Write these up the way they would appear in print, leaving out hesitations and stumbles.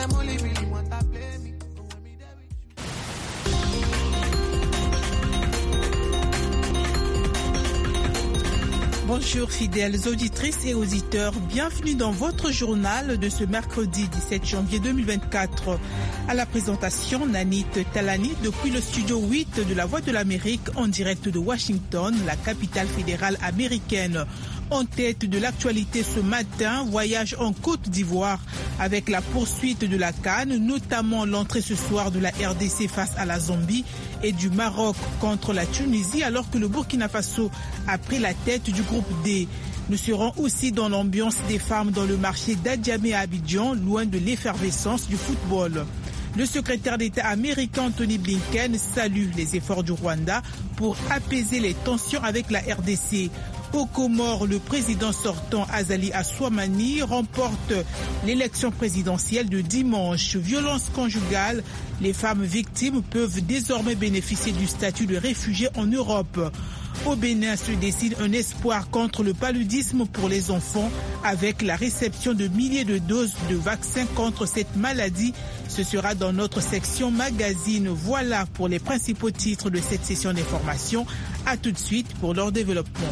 Bonjour fidèles auditrices et auditeurs, bienvenue dans votre journal de ce mercredi 17 janvier 2024. À la présentation, Nanit Talani depuis le studio 8 de la Voix de l'Amérique en direct de Washington, la capitale fédérale américaine. En tête de l'actualité ce matin, voyage en Côte d'Ivoire avec la poursuite de la CAN, notamment l'entrée ce soir de la RDC face à la Zambie et du Maroc contre la Tunisie, alors que le Burkina Faso a pris la tête du groupe D. Nous serons aussi dans l'ambiance des femmes dans le marché d'Adjamé à Abidjan, loin de l'effervescence du football. Le secrétaire d'État américain Anthony Blinken salue les efforts du Rwanda pour apaiser les tensions avec la RDC. Aux Comores, le président sortant Azali Assoumani remporte l'élection présidentielle de dimanche. Violence conjugale, les femmes victimes peuvent désormais bénéficier du statut de réfugié en Europe. Au Bénin se dessine un espoir contre le paludisme pour les enfants avec la réception de milliers de doses de vaccins contre cette maladie. Ce sera dans notre section magazine. Voilà pour les principaux titres de cette session d'information. À tout de suite pour leur développement.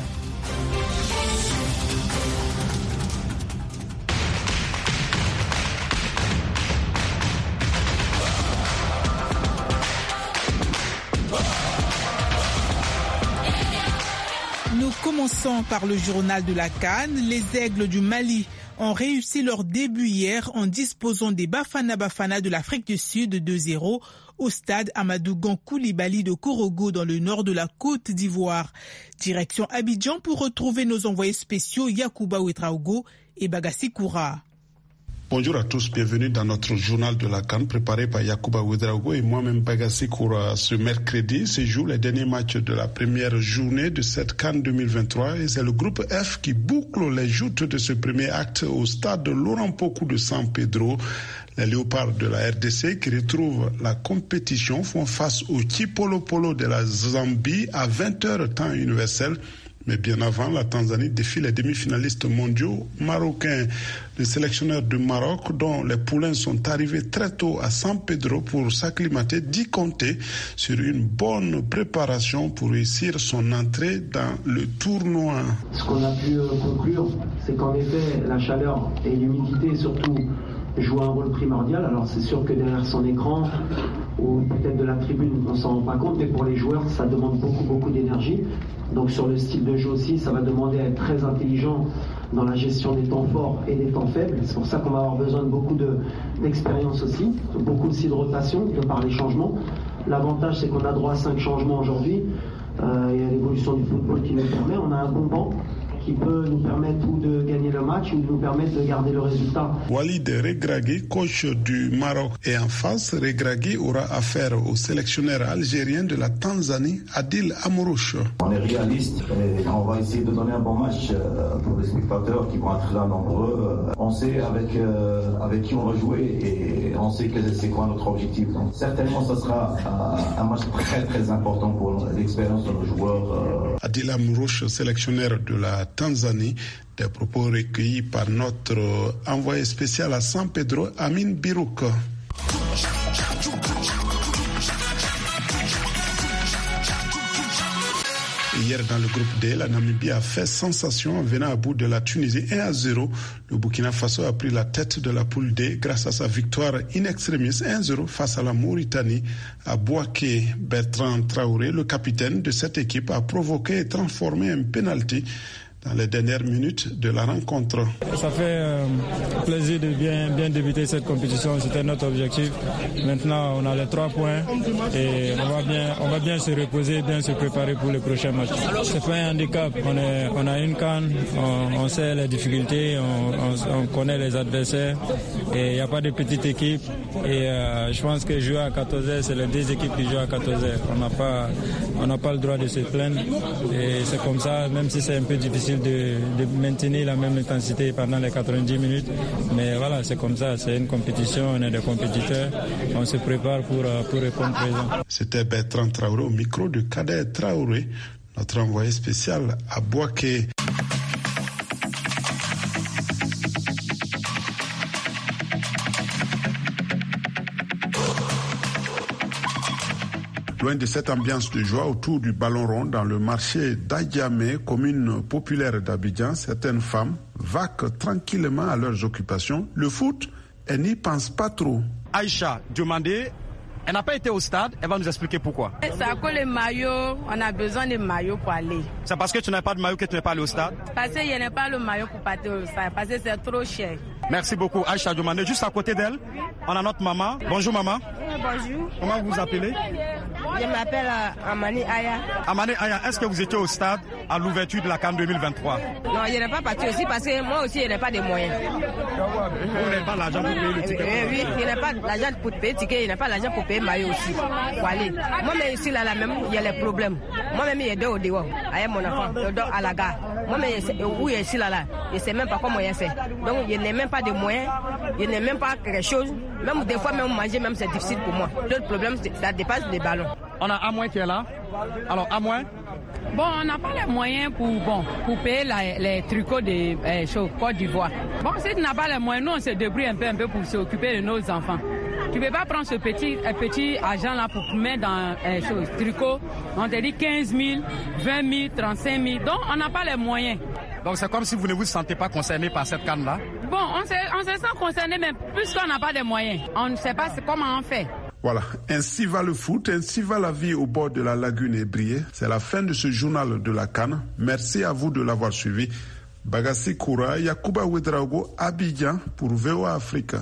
Nous commençons par le journal de la CAN. Les Aigles du Mali ont réussi leur début hier en disposant des Bafana Bafana de l'Afrique du Sud 2-0 au stade Amadou Gon Coulibaly de Korogo dans le nord de la Côte d'Ivoire. Direction Abidjan pour retrouver nos envoyés spéciaux Yacouba Ouedraogo et Bagassi Koura. Bonjour à tous, bienvenue dans notre journal de la CAN préparé par Yacouba Ouedraogo et moi-même Bagassi Koura. Ce mercredi se jouent les derniers matchs de la première journée de cette CAN 2023 et c'est le groupe F qui boucle les joutes de ce premier acte au stade Laurent Pokou de San Pedro. Les Léopards de la RDC qui retrouvent la compétition font face au Chipolo Polo de la Zambie à 20h temps universel. Mais bien avant, la Tanzanie défie les demi-finalistes mondiaux marocains. Les sélectionneurs du Maroc, dont les poulains sont arrivés très tôt à San Pedro pour s'acclimater, dit compter sur une bonne préparation pour réussir son entrée dans le tournoi. Ce qu'on a pu conclure, c'est qu'en effet, la chaleur et l'humidité surtout jouent un rôle primordial. Alors c'est sûr que derrière son écran ou peut-être de la tribune, on s'en rend pas compte, mais pour les joueurs, ça demande beaucoup d'énergie. Donc sur le style de jeu aussi, ça va demander à être très intelligent dans la gestion des temps forts et des temps faibles. C'est pour ça qu'on va avoir besoin de beaucoup d'expérience aussi, beaucoup aussi de rotation de par les changements. L'avantage, c'est qu'on a droit à 5 changements aujourd'hui. Il y a l'évolution du football qui nous permet. On a un bon banc qui peut nous permettre ou de gagner le match ou de nous permettre de garder le résultat. Walid Regragui, coach du Maroc. Et en face, Regragui aura affaire au sélectionneur algérien de la Tanzanie, Adil Amourouche. On est réaliste et on va essayer de donner un bon match pour les spectateurs qui vont être là nombreux. On sait avec qui on va jouer et on sait c'est quoi notre objectif. Donc, certainement, ce sera un match très important pour l'expérience de nos joueurs. Adil Amourouche, sélectionneur de la Tanzanie, des propos recueillis par notre envoyé spécial à San Pedro, Amin Birouk. Hier, dans le groupe D, la Namibie a fait sensation en venant à bout de la Tunisie 1-0. Le Burkina Faso a pris la tête de la poule D grâce à sa victoire in extremis 1-0 face à la Mauritanie. À Bouaké, Bertrand Traoré, le capitaine de cette équipe, a provoqué et transformé un penalty dans les dernières minutes de la rencontre. Ça fait plaisir de bien débuter cette compétition, c'était notre objectif. Maintenant, on a les 3 points et on va bien se reposer, bien se préparer pour le prochain match. C'est pas un handicap, on a une CAN, on sait les difficultés, on connaît les adversaires et il n'y a pas de petite équipe. Et je pense que jouer à 14h, c'est les 2 équipes qui jouent à 14h. On n'a pas le droit de se plaindre et c'est comme ça, même si c'est un peu difficile de maintenir la même intensité pendant les 90 minutes. Mais voilà, c'est comme ça, c'est une compétition, on est des compétiteurs, on se prépare pour répondre présent. C'était Bertrand Traoré au micro de Kader Traoré, notre envoyé spécial à Bouaké. Loin de cette ambiance de joie autour du ballon rond dans le marché d'Adiamé, commune populaire d'Abidjan, certaines femmes vaquent tranquillement à leurs occupations. Le foot, elles n'y pensent pas trop. Aïcha Diomandé, elle n'a pas été au stade, elle va nous expliquer pourquoi. C'est à cause des maillots, on a besoin de maillots pour aller. C'est parce que tu n'as pas de maillot que tu n'es pas allé au stade? Parce que je n'ai pas le maillot pour partir au stade, parce que c'est trop cher. Merci beaucoup Aïcha Diomandé. Juste à côté d'elle, on a notre maman. Bonjour maman. Bonjour. Comment vous vous appelez? Je m'appelle Amani Aya. Amani Aya, est-ce que vous étiez au stade à l'ouverture de la CAN 2023? Non, je n'ai pas parti aussi parce que moi aussi je n'ai pas de moyens. Vous n'avez pas l'argent pour payer le ticket? Oui, je n'ai pas l'argent pour payer le ticket, je n'ai pas l'argent pour payer le maillot aussi. Pour aller. Moi-même ici là même, il y a les problèmes. Moi-même il y a au dehors, avec mon enfant, à la gare. Moi-même où il est ici là, je ne sais même pas comment il fait. Donc je n'ai même pas de moyens, je n'ai même pas quelque chose. Même des fois même manger même c'est difficile pour moi. L'autre problème ça dépasse les ballons. On a Amouin qui est là. Alors Amouin. Bon, on n'a pas les moyens pour payer les tricots de Côte d'Ivoire. Bon, si tu n'as pas les moyens, nous on se débrouille un peu pour s'occuper de nos enfants. Tu ne peux pas prendre ce petit argent-là pour mettre dans tricot. On te dit 15 000, 20 000, 35 000. Donc, on n'a pas les moyens. Donc, c'est comme si vous ne vous sentez pas concerné par cette canne-là? Bon, on se sent concerné, mais puisqu'on n'a pas de moyens, on ne sait pas comment on fait. Voilà, ainsi va le foot, ainsi va la vie au bord de la lagune ébriée. C'est la fin de ce journal de la CAN. Merci à vous de l'avoir suivi. Bagassi Koura, Yacouba Ouedraogo, Abidjan pour VOA Africa.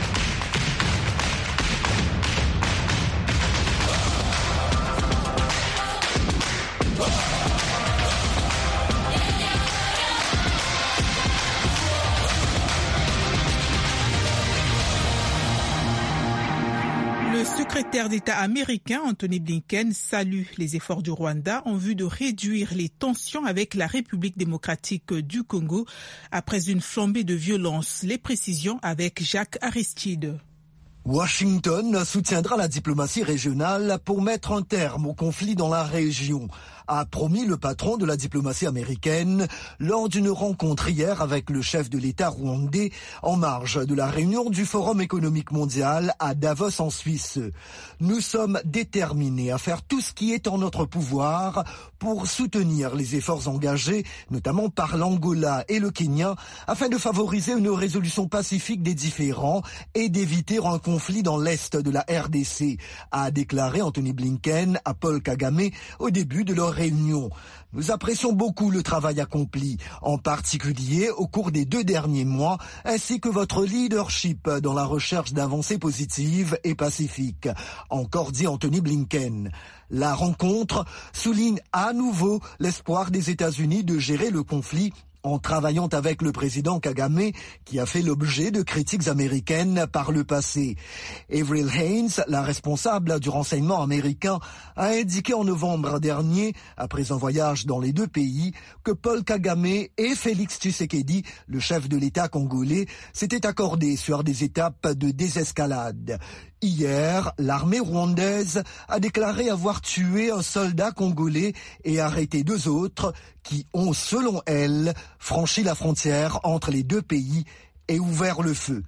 Le secrétaire d'État américain Anthony Blinken salue les efforts du Rwanda en vue de réduire les tensions avec la République démocratique du Congo après une flambée de violence. Les précisions avec Jacques Aristide. Washington soutiendra la diplomatie régionale pour mettre un terme au conflit dans la région, a promis le patron de la diplomatie américaine lors d'une rencontre hier avec le chef de l'État rwandais en marge de la réunion du Forum économique mondial à Davos en Suisse. Nous sommes déterminés à faire tout ce qui est en notre pouvoir pour soutenir les efforts engagés, notamment par l'Angola et le Kenya, afin de favoriser une résolution pacifique des différends et d'éviter un conflit dans l'est de la RDC, a déclaré Anthony Blinken à Paul Kagame au début de leur réunion. Nous apprécions beaucoup le travail accompli, en particulier au cours des 2 derniers mois, ainsi que votre leadership dans la recherche d'avancées positives et pacifiques, encore dit Anthony Blinken. La rencontre souligne à nouveau l'espoir des États-Unis de gérer le conflit en travaillant avec le président Kagame, qui a fait l'objet de critiques américaines par le passé. Avril Haines, la responsable du renseignement américain, a indiqué en novembre dernier, après un voyage dans les 2 pays, que Paul Kagame et Félix Tshisekedi, le chef de l'État congolais, s'étaient accordés sur des étapes de désescalade. Hier, l'armée rwandaise a déclaré avoir tué un soldat congolais et arrêté 2 autres qui ont, selon elle, franchi la frontière entre les 2 pays et ouvert le feu.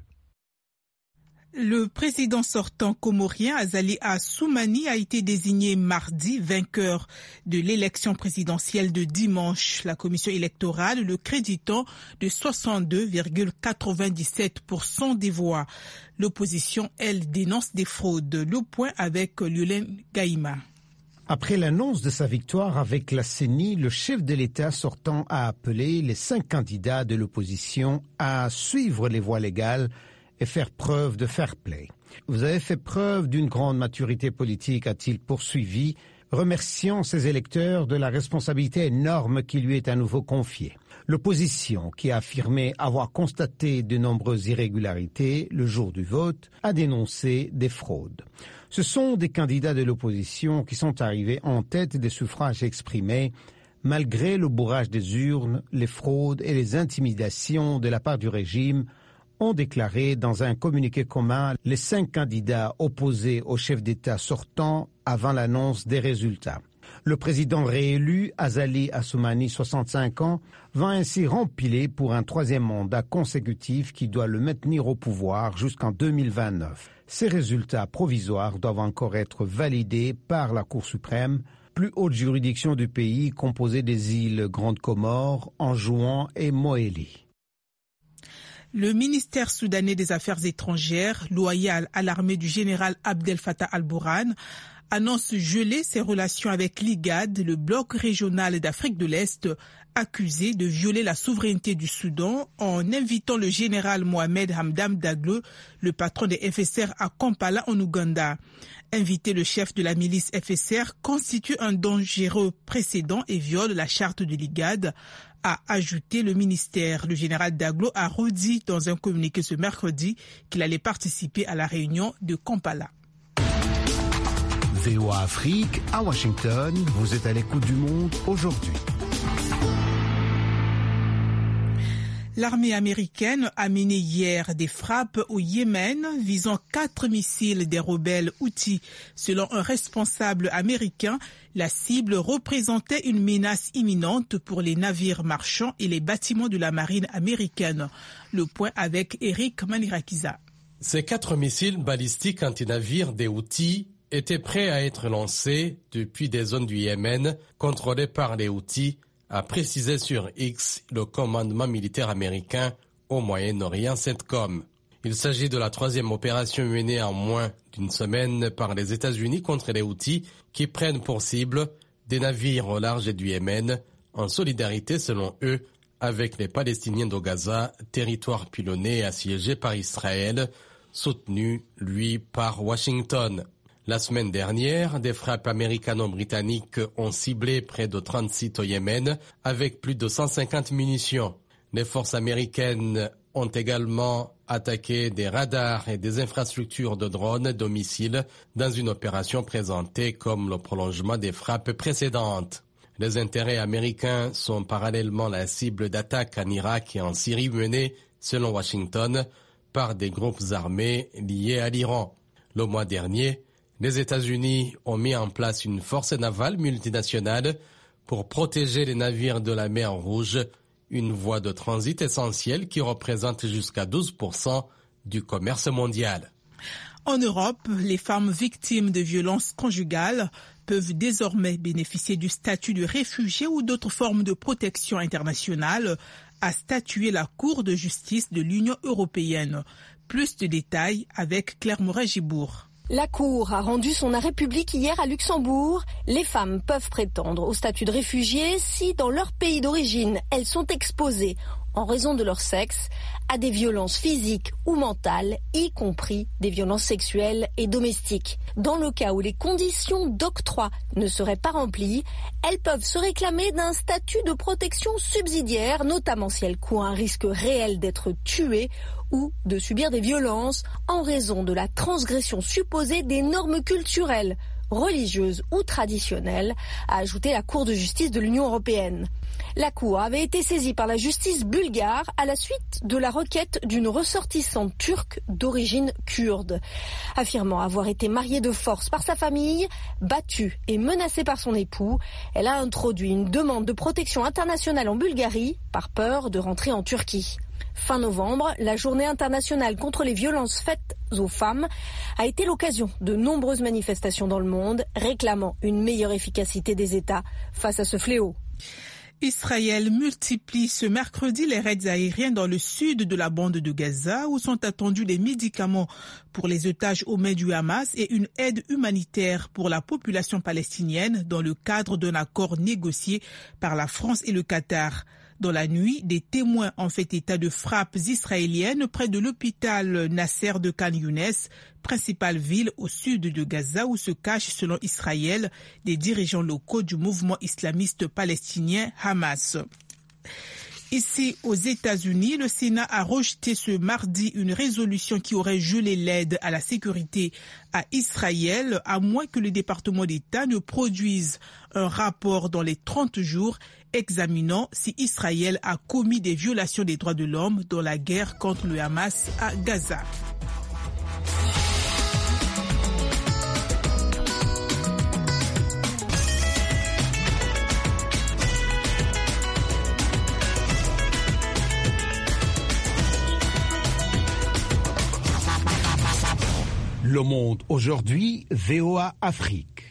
Le président sortant comorien Azali Assoumani a été désigné mardi vainqueur de l'élection présidentielle de dimanche. La commission électorale le créditant de 62,97% des voix. L'opposition, elle, dénonce des fraudes. Le point avec Liolen Gaïma. Après l'annonce de sa victoire avec la CENI, le chef de l'État sortant a appelé les 5 candidats de l'opposition à suivre les voies légales et faire preuve de fair play. Vous avez fait preuve d'une grande maturité politique, a-t-il poursuivi, remerciant ses électeurs de la responsabilité énorme qui lui est à nouveau confiée. L'opposition, qui a affirmé avoir constaté de nombreuses irrégularités le jour du vote, a dénoncé des fraudes. Ce sont des candidats de l'opposition qui sont arrivés en tête des suffrages exprimés, malgré le bourrage des urnes, les fraudes et les intimidations de la part du régime, ont déclaré dans un communiqué commun les 5 candidats opposés au chef d'État sortant avant l'annonce des résultats. Le président réélu, Azali Assoumani, 65 ans, va ainsi rempiler pour un troisième mandat consécutif qui doit le maintenir au pouvoir jusqu'en 2029. Ces résultats provisoires doivent encore être validés par la Cour suprême, plus haute juridiction du pays composée des îles Grande Comore, Anjouan et Mohéli. Le ministère soudanais des Affaires étrangères, loyal à l'armée du général Abdel Fattah al-Burhan, annonce geler ses relations avec l'IGAD, le bloc régional d'Afrique de l'Est, accusé de violer la souveraineté du Soudan en invitant le général Mohamed Hamdan Daglo, le patron des FSR à Kampala en Ouganda. Inviter le chef de la milice FSR constitue un dangereux précédent et viole la charte de l'IGAD, a ajouté le ministère. Le général Daglo a redit dans un communiqué ce mercredi qu'il allait participer à la réunion de Kampala. VOA Afrique, à Washington, vous êtes à l'écoute du monde aujourd'hui. L'armée américaine a mené hier des frappes au Yémen visant 4 missiles des rebelles Houthis. Selon un responsable américain, la cible représentait une menace imminente pour les navires marchands et les bâtiments de la marine américaine. Le point avec Eric Manirakiza. Ces 4 missiles balistiques anti-navires des Houthis étaient prêts à être lancés depuis des zones du Yémen contrôlées par les Houthis, a précisé sur X le commandement militaire américain au Moyen-Orient CENTCOM. Il s'agit de la 3e opération menée en moins d'une semaine par les États-Unis contre les Houthis qui prennent pour cible des navires au large du Yémen en solidarité selon eux avec les Palestiniens de Gaza, territoire pilonné et assiégé par Israël, soutenu, lui, par Washington. La semaine dernière, des frappes américano-britanniques ont ciblé près de 30 sites au Yémen avec plus de 150 munitions. Les forces américaines ont également attaqué des radars et des infrastructures de drones de missiles dans une opération présentée comme le prolongement des frappes précédentes. Les intérêts américains sont parallèlement la cible d'attaques en Irak et en Syrie menées, selon Washington, par des groupes armés liés à l'Iran. Le mois dernier, les États-Unis ont mis en place une force navale multinationale pour protéger les navires de la mer Rouge, une voie de transit essentielle qui représente jusqu'à 12% du commerce mondial. En Europe, les femmes victimes de violences conjugales peuvent désormais bénéficier du statut de réfugié ou d'autres formes de protection internationale, a statué la Cour de justice de l'Union européenne. Plus de détails avec Claire Moret-Gibourg. La Cour a rendu son arrêt public hier à Luxembourg. Les femmes peuvent prétendre au statut de réfugié si, dans leur pays d'origine, elles sont exposées, en raison de leur sexe, à des violences physiques ou mentales, y compris des violences sexuelles et domestiques. Dans le cas où les conditions d'octroi ne seraient pas remplies, elles peuvent se réclamer d'un statut de protection subsidiaire, notamment si elles courent un risque réel d'être tuées ou de subir des violences en raison de la transgression supposée des normes culturelles, religieuses ou traditionnelles, a ajouté la Cour de justice de l'Union européenne. La Cour avait été saisie par la justice bulgare à la suite de la requête d'une ressortissante turque d'origine kurde. Affirmant avoir été mariée de force par sa famille, battue et menacée par son époux, elle a introduit une demande de protection internationale en Bulgarie par peur de rentrer en Turquie. Fin novembre, la journée internationale contre les violences faites aux femmes a été l'occasion de nombreuses manifestations dans le monde réclamant une meilleure efficacité des États face à ce fléau. Israël multiplie ce mercredi les raids aériens dans le sud de la bande de Gaza où sont attendus des médicaments pour les otages aux mains du Hamas et une aide humanitaire pour la population palestinienne dans le cadre d'un accord négocié par la France et le Qatar. Dans la nuit, des témoins ont fait état de frappes israéliennes près de l'hôpital Nasser de Khan Younes, principale ville au sud de Gaza où se cachent, selon Israël, des dirigeants locaux du mouvement islamiste palestinien Hamas. Ici, aux États-Unis, le Sénat a rejeté ce mardi une résolution qui aurait gelé l'aide à la sécurité à Israël, à moins que le département d'État ne produise un rapport dans les 30 jours examinant si Israël a commis des violations des droits de l'homme dans la guerre contre le Hamas à Gaza. Le Monde aujourd'hui, VOA Afrique.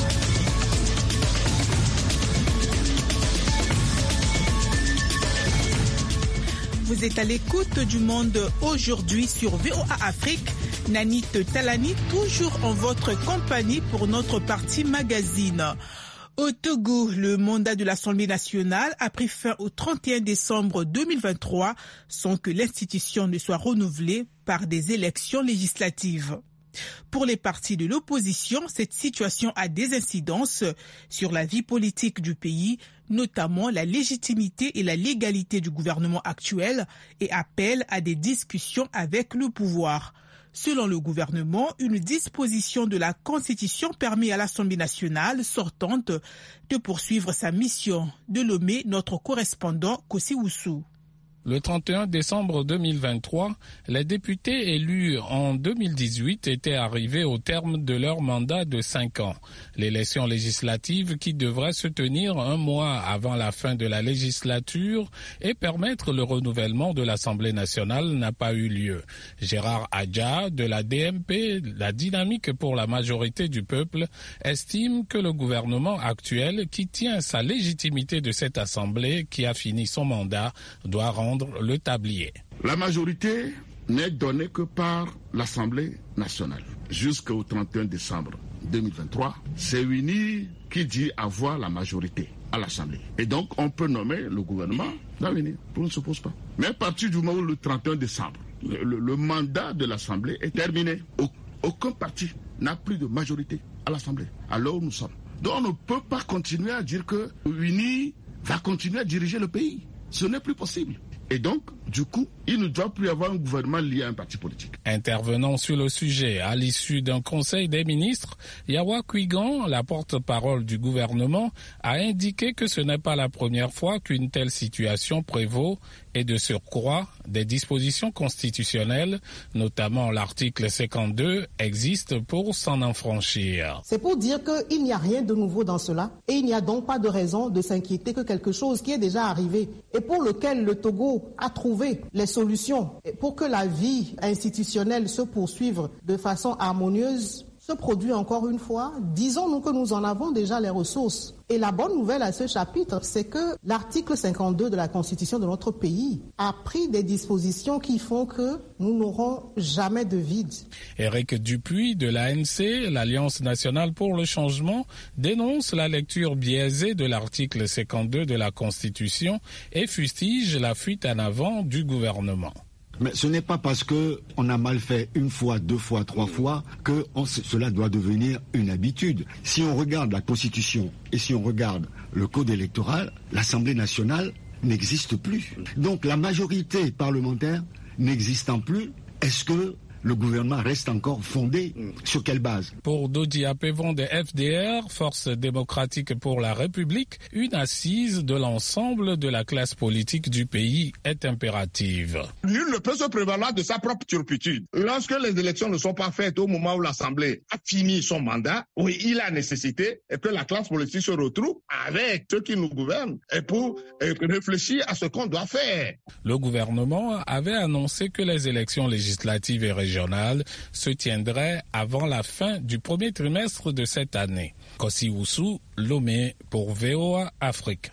Vous êtes à l'écoute du Monde aujourd'hui sur VOA Afrique. Nanit Talani, toujours en votre compagnie pour notre partie magazine. Au Togo, le mandat de l'Assemblée nationale a pris fin au 31 décembre 2023 sans que l'institution ne soit renouvelée par des élections législatives. Pour les partis de l'opposition, cette situation a des incidences sur la vie politique du pays, notamment la légitimité et la légalité du gouvernement actuel, et appelle à des discussions avec le pouvoir. Selon le gouvernement, une disposition de la Constitution permet à l'Assemblée nationale sortante de poursuivre sa mission, de nommer notre correspondant Kossi Oussou. Le 31 décembre 2023, les députés élus en 2018 étaient arrivés au terme de leur mandat de 5 ans. L'élection législative qui devrait se tenir un mois avant la fin de la législature et permettre le renouvellement de l'Assemblée nationale n'a pas eu lieu. Gérard Adja de la DMP, la Dynamique pour la majorité du peuple, estime que le gouvernement actuel qui tient sa légitimité de cette Assemblée qui a fini son mandat doit rendre le tablier. La majorité n'est donnée que par l'Assemblée nationale. Jusqu'au 31 décembre 2023, c'est UNI qui dit avoir la majorité à l'Assemblée. Et donc, on peut nommer le gouvernement d'avenir. On ne s'oppose pas. Mais à partir du moment où le 31 décembre, le mandat de l'Assemblée est terminé, aucun parti n'a plus de majorité à l'Assemblée. Alors où nous sommes. Donc, on ne peut pas continuer à dire que UNI va continuer à diriger le pays. Ce n'est plus possible. Et donc, du coup, il ne doit plus y avoir un gouvernement lié à un parti politique. Intervenant sur le sujet à l'issue d'un conseil des ministres, Yawa Kwigan, la porte-parole du gouvernement, a indiqué que ce n'est pas la première fois qu'une telle situation prévaut et de surcroît, des dispositions constitutionnelles, notamment l'article 52, existent pour s'en affranchir. C'est pour dire qu'il n'y a rien de nouveau dans cela et il n'y a donc pas de raison de s'inquiéter que quelque chose qui est déjà arrivé et pour lequel le Togo a trouvé les solutions pour que la vie institutionnelle se poursuive de façon harmonieuse se produit encore une fois. Disons-nous que nous en avons déjà les ressources. Et la bonne nouvelle à ce chapitre, c'est que l'article 52 de la Constitution de notre pays a pris des dispositions qui font que nous n'aurons jamais de vide. Éric Dupuis de l'ANC, l'Alliance nationale pour le changement, dénonce la lecture biaisée de l'article 52 de la Constitution et fustige la fuite en avant du gouvernement. Mais ce n'est pas parce qu'on a mal fait une fois, 2 fois, 3 fois que cela doit devenir une habitude. Si on regarde la Constitution et si on regarde le Code électoral, l'Assemblée nationale n'existe plus. Donc la majorité parlementaire n'existant plus, est-ce que le gouvernement reste encore fondé? Sur quelle base? Pour Dodi Apevon de FDR, Force démocratique pour la République, une assise de l'ensemble de la classe politique du pays est impérative. Nul ne peut se prévaloir de sa propre turpitude. Lorsque les élections ne sont pas faites au moment où l'Assemblée a fini son mandat, oui, il a nécessité que la classe politique se retrouve avec ceux qui nous gouvernent et pour réfléchir à ce qu'on doit faire. Le gouvernement avait annoncé que les élections législatives et régionales se tiendrait avant la fin du premier trimestre de cette année. Kossi Oussou, Lomé pour VOA Afrique.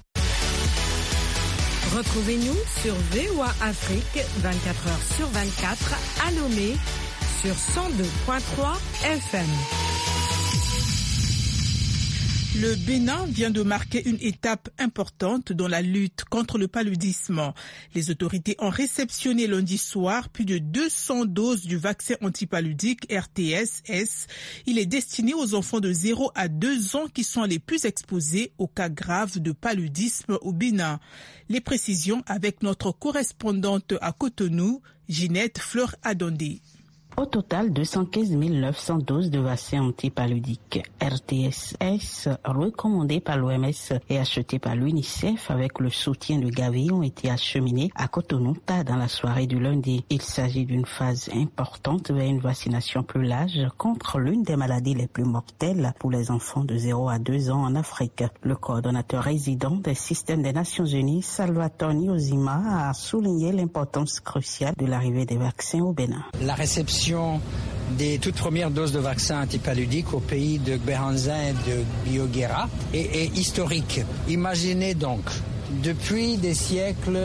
Retrouvez-nous sur VOA Afrique 24h sur 24 à Lomé sur 102.3 FM. Le Bénin vient de marquer une étape importante dans la lutte contre le paludisme. Les autorités ont réceptionné lundi soir plus de 200 doses du vaccin antipaludique RTS-S. Il est destiné aux enfants de 0 à 2 ans qui sont les plus exposés aux cas graves de paludisme au Bénin. Les précisions avec notre correspondante à Cotonou, Ginette Fleur-Adondé. Au total, 215 900 doses de vaccins antipaludiques RTS-S recommandés par l'OMS et achetés par l'UNICEF avec le soutien de Gavi ont été acheminés à Cotonou dans la soirée du lundi. Il s'agit d'une phase importante vers une vaccination plus large contre l'une des maladies les plus mortelles pour les enfants de 0 à 2 ans en Afrique. Le coordonnateur résident des systèmes des Nations Unies, Salvatore Niozima, a souligné l'importance cruciale de l'arrivée des vaccins au Bénin. La réception des toutes premières doses de vaccins antipaludiques au pays de Gberanzin et de Bioguera est historique. Imaginez donc, depuis des siècles,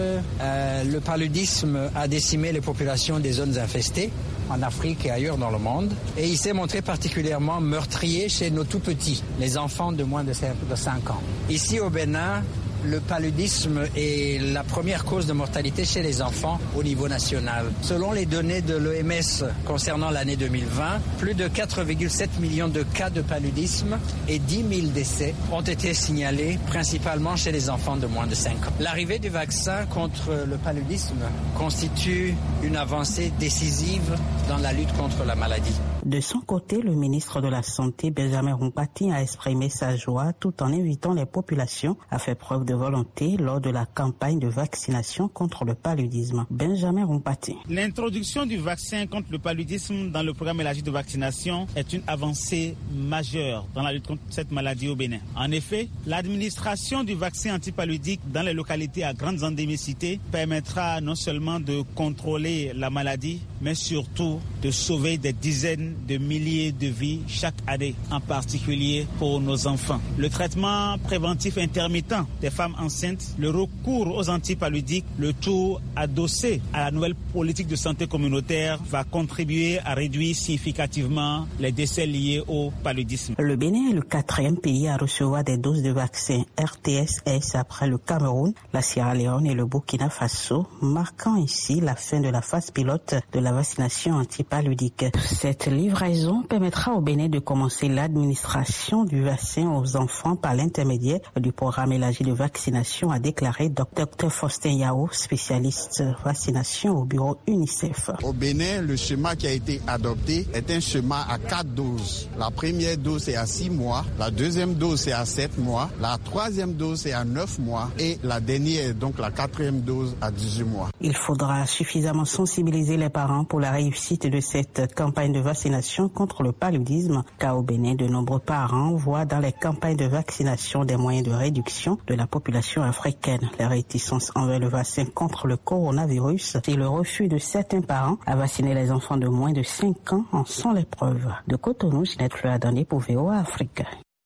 le paludisme a décimé les populations des zones infestées en Afrique et ailleurs dans le monde. Et il s'est montré particulièrement meurtrier chez nos tout-petits, les enfants de moins de 5 ans. Ici au Bénin, le paludisme est la première cause de mortalité chez les enfants au niveau national. Selon les données de l'OMS concernant l'année 2020, plus de 4,7 millions de cas de paludisme et 10 000 décès ont été signalés, principalement chez les enfants de moins de 5 ans. L'arrivée du vaccin contre le paludisme constitue une avancée décisive dans la lutte contre la maladie. De son côté, le ministre de la Santé, Benjamin Rumpati, a exprimé sa joie tout en invitant les populations à faire preuve de volonté lors de la campagne de vaccination contre le paludisme. Benjamin Rumpati. L'introduction du vaccin contre le paludisme dans le programme élargi de vaccination est une avancée majeure dans la lutte contre cette maladie au Bénin. En effet, l'administration du vaccin antipaludique dans les localités à grandes endémicités permettra non seulement de contrôler la maladie, mais surtout de sauver des dizaines de milliers de vies chaque année, en particulier pour nos enfants. Le traitement préventif intermittent des femmes enceintes, le recours aux antipaludiques, le tout adossé à la nouvelle politique de santé communautaire va contribuer à réduire significativement les décès liés au paludisme. Le Bénin est le 4e pays à recevoir des doses de vaccins RTS-S après le Cameroun, la Sierra Leone et le Burkina Faso, marquant ainsi la fin de la phase pilote de la vaccination antipaludique. Cette livraison permettra au Bénin de commencer l'administration du vaccin aux enfants par l'intermédiaire du programme élargi de vaccination, a déclaré Dr Faustin Yao, spécialiste vaccination au bureau UNICEF. Au Bénin, le schéma qui a été adopté est un schéma à 4 doses. La première dose est à 6 mois, la deuxième dose est à 7 mois, la troisième dose est à 9 mois et la dernière, donc la 4e dose, à 18 mois. Il faudra suffisamment sensibiliser les parents pour la réussite de cette campagne de vaccination contre le paludisme, car au Bénin, de nombreux parents voient dans les campagnes de vaccination des moyens de réduction de la population africaine. La réticence envers le vaccin contre le coronavirus et le refus de certains parents à vacciner les enfants de moins de 5 ans en sont les preuves. De Cotonou, Ginette Fleur-Adani pour VOA Afrique.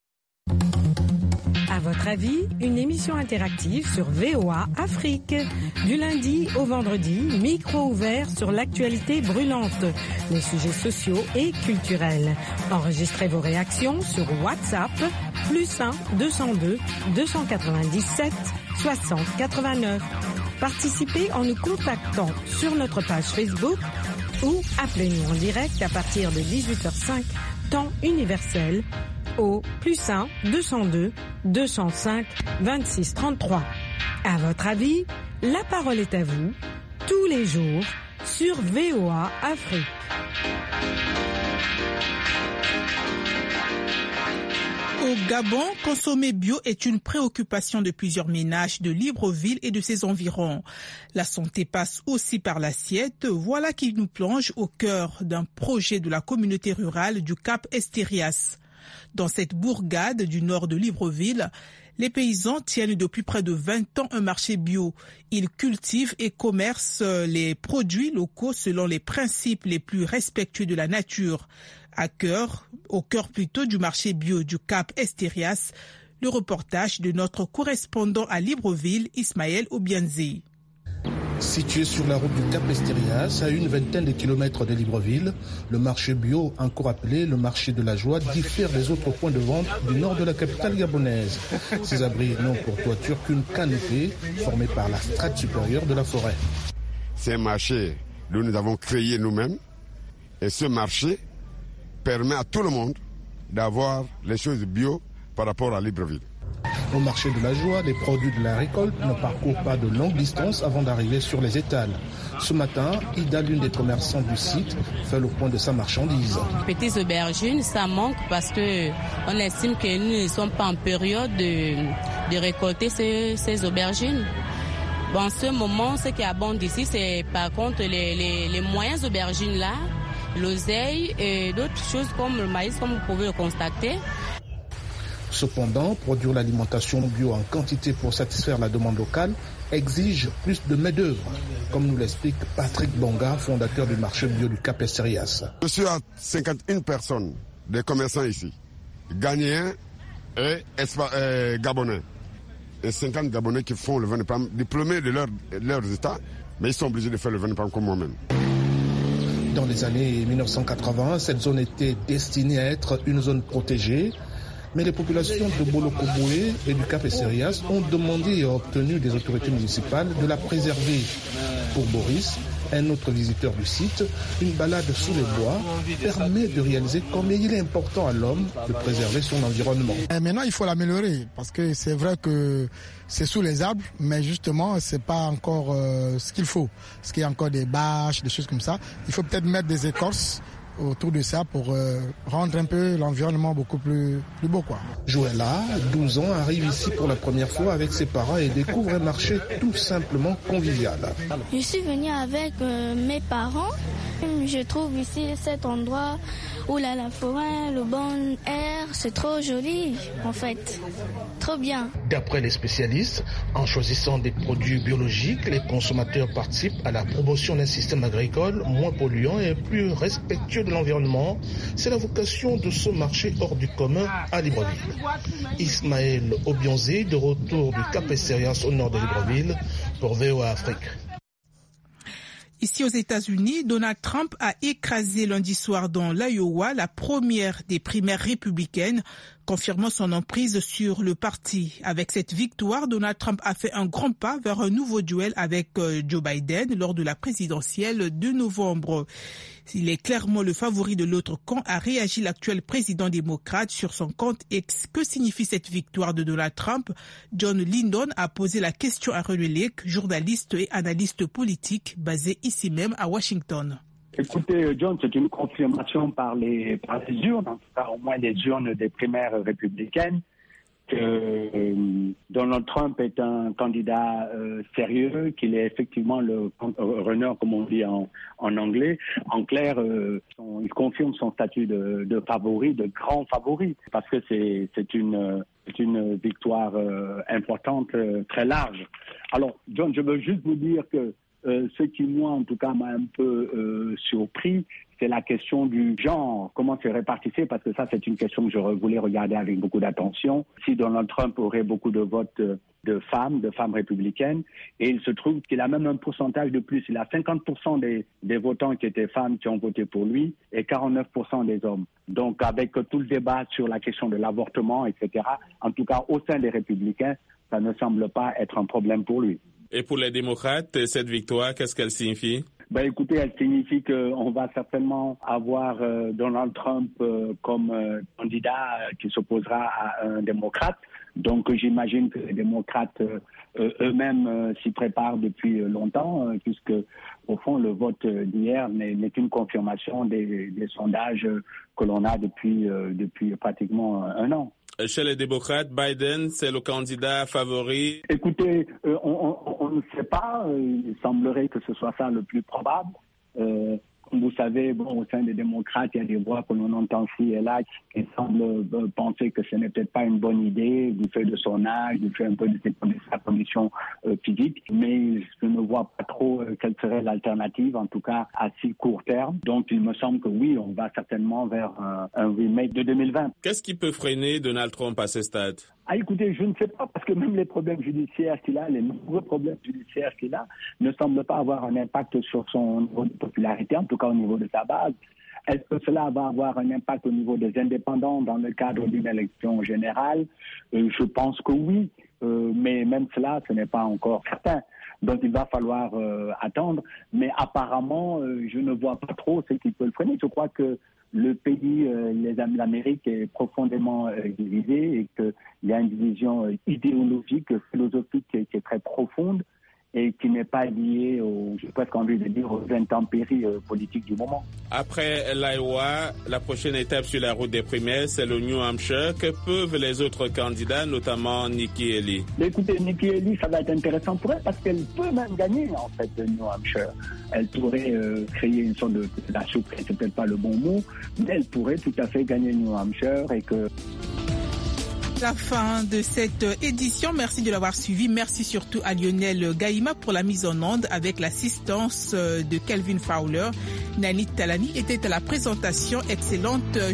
À votre avis, une émission interactive sur VOA Afrique. Du lundi au vendredi, micro ouvert sur l'actualité brûlante, les sujets sociaux et culturels. Enregistrez vos réactions sur WhatsApp, +1 202 297 60 89. Participez en nous contactant sur notre page Facebook ou appelez-nous en direct à partir de 18h05, temps universel, au +1 202 205 26 33. À votre avis, la parole est à vous, tous les jours, sur VOA Afrique. Au Gabon, consommer bio est une préoccupation de plusieurs ménages de Libreville et de ses environs. La santé passe aussi par l'assiette. Voilà qui nous plonge au cœur d'un projet de la communauté rurale du Cap Estérias. Dans cette bourgade du nord de Libreville, les paysans tiennent depuis près de 20 ans un marché bio. Ils cultivent et commercent les produits locaux selon les principes les plus respectueux de la nature. Au cœur plutôt du marché bio du Cap Estérias, le reportage de notre correspondant à Libreville, Ismaël Obianzi. Situé sur la route du Cap Estérias, à une vingtaine de kilomètres de Libreville, le marché bio, encore appelé le marché de la joie, diffère des autres points de vente du nord de la capitale gabonaise. Ces abris n'ont pour toiture qu'une canopée formée par la strate supérieure de la forêt. C'est un marché que nous avons créé nous-mêmes et ce marché permet à tout le monde d'avoir les choses bio par rapport à Libreville. Au marché de la joie, les produits de la récolte ne parcourent pas de longues distances avant d'arriver sur les étals. Ce matin, Ida, l'une des commerçants du site, fait le point de sa marchandise. Petites aubergines, ça manque parce qu'on estime que nous ne sommes pas en période de récolter ces aubergines. Bon, en ce moment, ce qui abonde ici, c'est par contre les moyennes aubergines là, l'oseille et d'autres choses comme le maïs, comme vous pouvez le constater. Cependant, produire l'alimentation bio en quantité pour satisfaire la demande locale exige plus de main-d'œuvre, comme nous l'explique Patrick Bonga, fondateur du marché bio du Cap Estérias. Je suis à 51 personnes, des commerçants ici, Ghanéens et Gabonais. Et 50 Gabonais qui font le vin de palme, diplômés de leurs états, mais ils sont obligés de faire le vin de palme comme moi-même. Dans les années 1980, cette zone était destinée à être une zone protégée, mais les populations de Bolokoboué et du Cap Estérias ont demandé et obtenu des autorités municipales de la préserver. Pour Boris, un autre visiteur du site, une balade sous les bois permet de réaliser combien il est important à l'homme de préserver son environnement. Et maintenant, il faut l'améliorer parce que c'est vrai que c'est sous les arbres, mais justement, c'est pas encore ce qu'il faut. Parce qu'il y a encore des bâches, des choses comme ça. Il faut peut-être mettre des écorces autour de ça pour rendre un peu l'environnement beaucoup plus beau, quoi. Joëlla, 12 ans, arrive ici pour la première fois avec ses parents et découvre un marché tout simplement convivial. Je suis venue avec mes parents. Je trouve ici cet endroit où là, la forêt, le bon air, c'est trop joli en fait. Trop bien. D'après les spécialistes, en choisissant des produits biologiques, les consommateurs participent à la promotion d'un système agricole moins polluant et plus respectueux de l'environnement. C'est la vocation de ce marché hors du commun à Libreville. Ismaël Obionzé, de retour du Cap Estérias au nord de Libreville, pour VOA Afrique. Ici aux États-Unis, Donald Trump a écrasé lundi soir dans l'Iowa la première des primaires républicaines, confirmant son emprise sur le parti. Avec cette victoire, Donald Trump a fait un grand pas vers un nouveau duel avec Joe Biden lors de la présidentielle de novembre. Il est clairement le favori de l'autre camp, a réagi l'actuel président démocrate sur son compte X. Que signifie cette victoire de Donald Trump? John Lindon a posé la question à René Lake, journaliste et analyste politique basé ici même à Washington. Écoutez, John, c'est une confirmation par les urnes, en tout cas au moins les urnes des primaires républicaines, que Donald Trump est un candidat sérieux, qu'il est effectivement le runner, comme on dit en anglais. En clair, il confirme son statut de favori, de grand favori, parce que c'est une victoire importante, très large. Alors, John, je veux juste vous dire que ce qui, moi, en tout cas, m'a un peu surpris, c'est la question du genre, comment se répartissait, parce que ça, c'est une question que je voulais regarder avec beaucoup d'attention. Si Donald Trump aurait beaucoup de votes de femmes républicaines, et il se trouve qu'il a même un pourcentage de plus. Il a 50% des votants qui étaient femmes qui ont voté pour lui, et 49% des hommes. Donc, avec tout le débat sur la question de l'avortement, etc., en tout cas, au sein des républicains, ça ne semble pas être un problème pour lui. Et pour les démocrates, cette victoire, qu'est-ce qu'elle signifie? Écoutez, elle signifie qu'on va certainement avoir Donald Trump comme candidat qui s'opposera à un démocrate. Donc j'imagine que les démocrates eux-mêmes s'y préparent depuis longtemps, puisque au fond le vote d'hier n'est qu'une confirmation des sondages que l'on a depuis pratiquement un an. Chez les démocrates, Biden, c'est le candidat favori? Écoutez, on ne sait pas. Il semblerait que ce soit ça le plus probable. Comme vous savez, au sein des démocrates, il y a des voix que l'on entend ici et là qui semblent penser que ce n'est peut-être pas une bonne idée du fait de son âge, du fait un peu de sa condition physique. Mais je ne vois pas trop quelle serait l'alternative, en tout cas à si court terme. Donc il me semble que oui, on va certainement vers un remake de 2020. Qu'est-ce qui peut freiner Donald Trump à ce stade? Écoutez, je ne sais pas, parce que même les problèmes judiciaires qu'il a, les nombreux problèmes judiciaires qu'il a, ne semblent pas avoir un impact sur son niveau de popularité, en tout cas au niveau de sa base. Est-ce que cela va avoir un impact au niveau des indépendants dans le cadre d'une élection générale? Je pense que oui, mais même cela, ce n'est pas encore certain. Donc il va falloir attendre. Mais apparemment, je ne vois pas trop ce qui peut le freiner. Je crois que le pays, l'Amérique est profondément divisée et qu'il y a une division idéologique, philosophique qui est très profonde et qui n'est pas liée, j'ai presque envie de dire, aux intempéries politiques du moment. Après l'Iowa, la prochaine étape sur la route des primaires, c'est le New Hampshire. Que peuvent les autres candidats, notamment Nikki Haley? Écoutez, Nikki Haley, ça va être intéressant pour elle parce qu'elle peut même gagner, en fait, le New Hampshire. Elle pourrait créer une sorte de la surprise, c'est peut-être pas le bon mot, mais elle pourrait tout à fait gagner le New Hampshire et que... La fin de cette édition. Merci de l'avoir suivi. Merci surtout à Lionel Gaïma pour la mise en onde avec l'assistance de Kelvin Fowler. Nanit Talani était à la présentation. Excellente